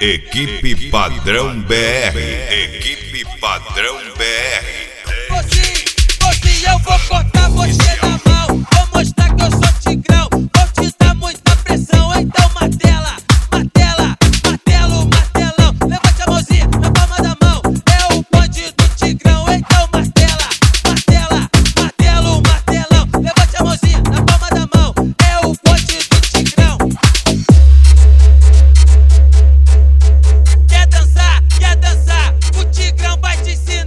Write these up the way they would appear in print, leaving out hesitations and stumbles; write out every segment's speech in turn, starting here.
Equipe Padrão BR. Equipe Padrão BR. Você, eu vou cortar você na mão. Vou mostrar que eu sou tigrão. Vou te dar muita pressão, então martela, martela, martelo, martelão. Levante a mãozinha na palma da mão. É o bonde do tigrão, então martela, martela, martelo, martelão. Levante a mãozinha na palma da mão. É o bonde do tigrão. Quer dançar? Quer dançar? O tigrão vai te ensinar.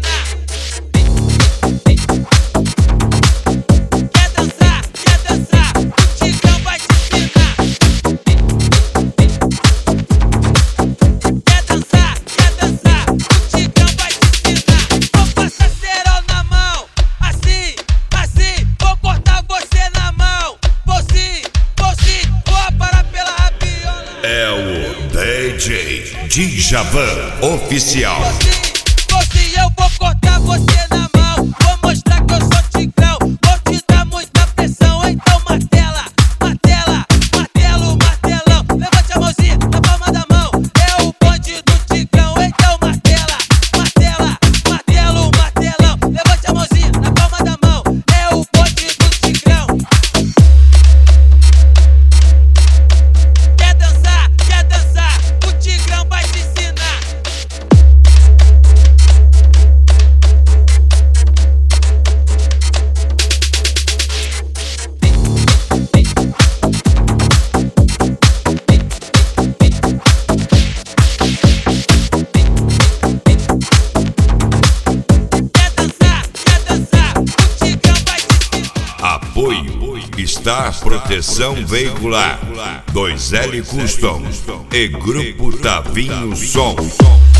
É o DJ Djavan Oficial. Você, eu vou cortar você na mão. Vou mostrar que eu sou tigrão. Vou te dar muita pressão, então martela, martela, martelo, martelão. Levante a mãozinha na palma da mão. É o bonde do tigrão, então martela, martela, martelo, martelão. Levante a mãozinha na palma da mão. É o bonde do tigrão. Quer dançar? Quer dançar? O tigrão vai te ensinar. Apoio Star Proteção Veicular, 2L Custom e Grupo Tavinho Som.